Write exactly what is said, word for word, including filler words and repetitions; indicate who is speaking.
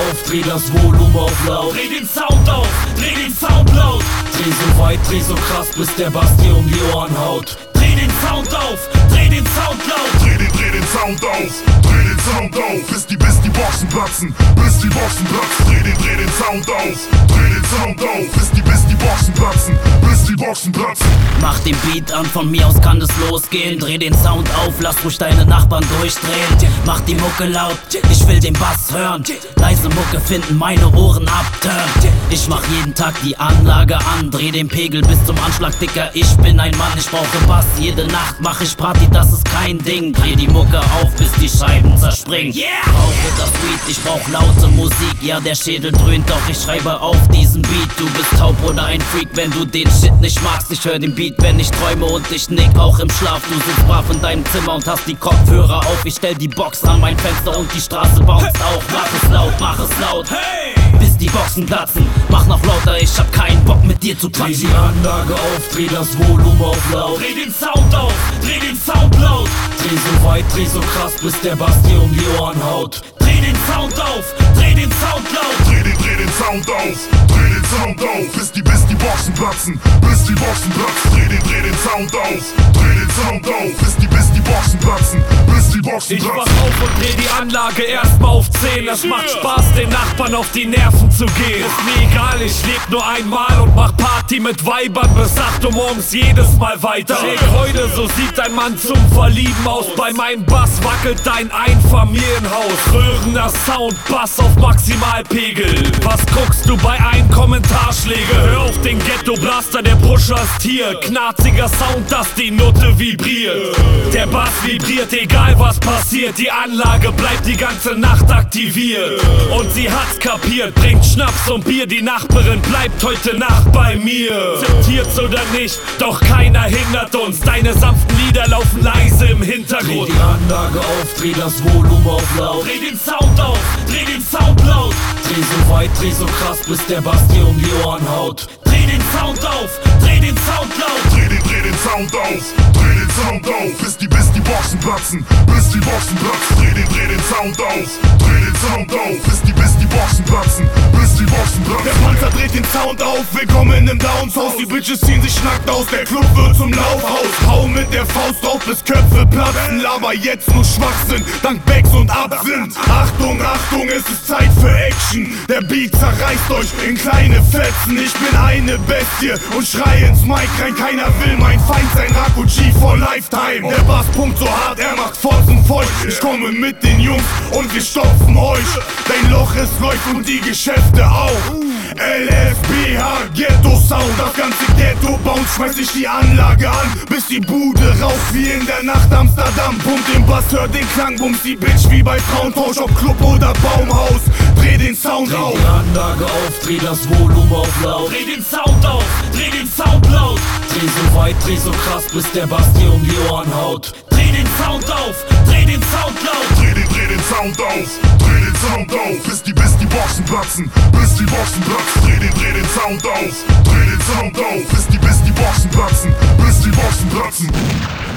Speaker 1: auf, dreh das Volumen auf laut.
Speaker 2: Dreh den Sound auf, dreh den Sound laut.
Speaker 1: Dreh so weit, dreh so krass, bis der Bass dir um die Ohren haut.
Speaker 2: Dreh den Sound auf, dreh den Sound laut.
Speaker 3: Dreh den, dreh den Sound auf, dreh den Sound auf, bis die, bis die Boxen platzen, bis die Boxen platzen. Dreh den, dreh den Sound auf, dreh den Sound auf, bis die, bis die Boxen platzen, bis die Boxen platzen.
Speaker 4: Mach den Beat an, von mir aus kann es losgehen. Dreh den Sound auf, lass ruhig deine Nachbarn durchdrehen. Mach die Mucke laut, ich will den Bass hören. Leise Mucke finden, meine Ohren abturnt. Ich mach jeden Tag die Anlage an, dreh den Pegel bis zum Anschlag, Dicker. Ich bin ein Mann, ich brauche Bass. Jede Nacht mach ich Party, das ist kein Ding. Dreh die Mucke auf, bis die Scheiben zerspringen.
Speaker 2: Yeah!
Speaker 4: Brauche das Weed, ich brauch laute Musik. Ja, der Schädel dröhnt, doch ich schreibe auf diesen Beat. Du bist taub oder ein Freak, wenn du den Shit nicht magst. Ich hör den Beat, wenn ich träume und ich nick auch im Schlaf. Du sitzt brav in deinem Zimmer und hast die Kopfhörer auf. Ich stell die Box an mein Fenster und die Straße bounced auch. Mach es laut, mach es laut,
Speaker 2: Hey!
Speaker 4: bis die Boxen platzen. Mach noch lauter, ich hab keinen Bock mit dir zu
Speaker 1: Dreh
Speaker 4: quatschen.
Speaker 1: die Anlage auf, dreh das Volumen auf laut.
Speaker 2: Dreh den Sound auf, dreh den Sound laut.
Speaker 1: Dreh so weit, dreh so krass, bis der Bass dir um die Ohren haut.
Speaker 2: Dreh den Sound auf, dreh den Sound laut.
Speaker 3: Dreh den, dreh den Sound auf, dreh den Sound auf, bis die, bis die Boxen platzen, bis die Boxen platzen. Dreh den, dreh den Sound auf, dreh den Sound auf, bis die, bis die Boxen platzen, bis die Boxen
Speaker 2: Ich wach
Speaker 3: platzen.
Speaker 2: auf und dreh die Anlage erstmal auf zehn. Es macht Spaß, den Nachbarn auf die Nerven zu gehen. Ist mir egal, ich leb nur einmal und mach Party mit Weibern bis acht Uhr morgens jedes Mal weiter. Schick heute, so sieht ein Mann zum Verlieben aus. Bei meinem Bass wackelt dein Einfamilienhaus. Röhrender Sound, Bass auf Maximalpegel. Was guckst du bei einem Kommentarschläge? Hör auf den Ghetto-Blaster, der Pusher ist hier. Knarziger Sound, dass die Nutte vibriert. Der Bass vibriert, egal was passiert. Die Anlage bleibt die ganze Nacht aktiviert. Und sie hat's kapiert, bringt Schnaps und Bier. Die Nachbarin bleibt heute Nacht bei mir. Zitiert's oder nicht, doch keiner hindert uns. Deine sanften Lieder laufen leise im
Speaker 1: Dreh
Speaker 2: Hintergrund.
Speaker 1: die Anlage auf, dreh das Volumen auf laut.
Speaker 2: Dreh den Sound auf, dreh den Sound laut.
Speaker 1: Dreh so weit, dreh so krass, bis der Bass dir um die Ohren haut.
Speaker 2: Dreh den Sound auf, dreh den Sound laut.
Speaker 3: Dreh den, dreh den Sound auf, dreh den Sound auf, bis die, bis die Boxen platzen, bis die Boxen platzen. Dreh den, dreh den Sound auf, dreh den Sound auf, bis die, bis die Boxen platzen, bis die Boxen platzen.
Speaker 5: Der Panzer dreht den Sound auf, willkommen im Downshaus. Die Bitches ziehen sich nackt aus, der Club wird zum Laufhaus. Hau mit der Faust auf, bis Köpfe platzen. Laber jetzt nur Schwachsinn, dank Bags und Absinth. Achtung, Achtung, es ist Zeit für Action. Der Beat zerreißt euch in kleine Fetzen. Ich bin eine Bestie und schrei ins Mic rein. Keiner will mein Feind sein, Raku G for Lifetime. Der Bass pumpt so hart, er macht Fotzen feucht. Ich komme mit den Jungs und wir stopfen euch. Dein Loch ist läuft und die Geschäfte auch. L F B H, Ghetto Sound, das ganze Ghetto bounce, schmeiß ich die Anlage an, bis die Bude raucht wie in der Nacht Amsterdam. Pump den Bass, hör den Klang, bums die Bitch wie bei Frauentausch, ob Club oder Baumhaus. Dreh den Sound
Speaker 1: Dreh
Speaker 5: auf.
Speaker 1: die Anlage auf, dreh das Volumen auf laut.
Speaker 2: Dreh den Sound auf, dreh den Sound laut.
Speaker 1: Dreh so weit, dreh so krass, bis der Bass dir um die Ohren haut.
Speaker 2: Dreh den Sound auf, dreh den Sound laut.
Speaker 3: Dreh den, dreh den Sound auf, dreh den Sound auf, bis die, bis die Boxen platzen, bis die Boxen platzen. Dreh den, dreh den Sound auf, dreh den Sound auf, bis die, bis die Boxen platzen, bis die Boxen platzen.